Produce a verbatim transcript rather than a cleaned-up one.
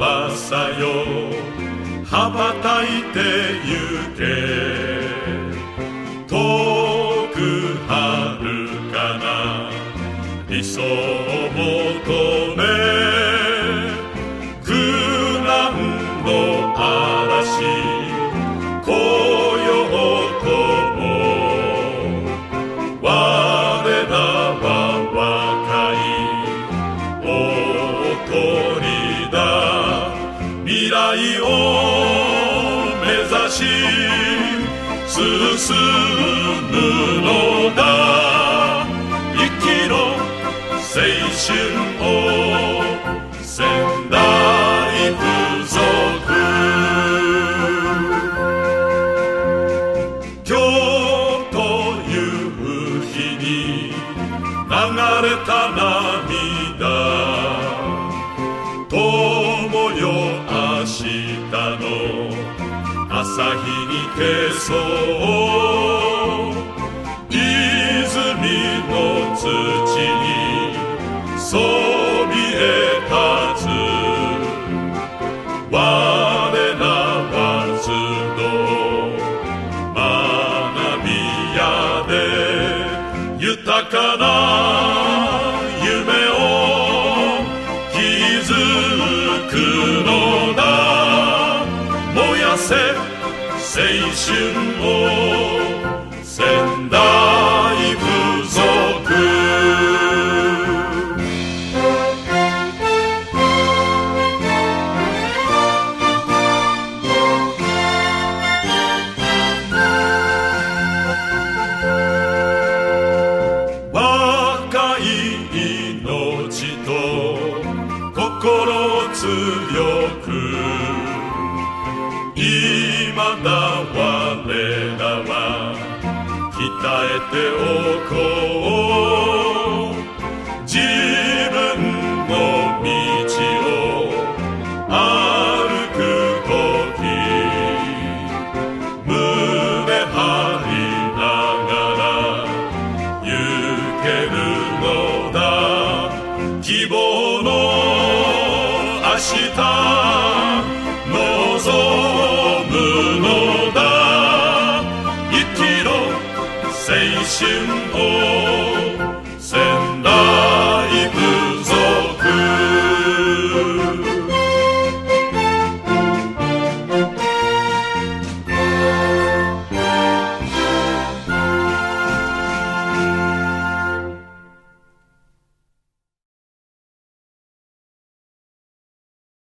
朝よ羽ばたいてゆけ、遠く遥かな理想を求め、苦難の嵐来ようとも、我らは若い大鳥だ。未来を目指し進むのだ。生きろ青春を仙台附属。今日という日に流れた涙、友よ明日の朝日に消そう。泉の土にそびえ立つ我らは集う学び屋で、豊かな夢を築くのだ。燃やせ青春を仙台附属。若い命と心強く、今だ我らは鍛えておこう。自分の道を歩くとき、胸張りながら行けるのだ。希望の明日望むのだ。生きろ青春を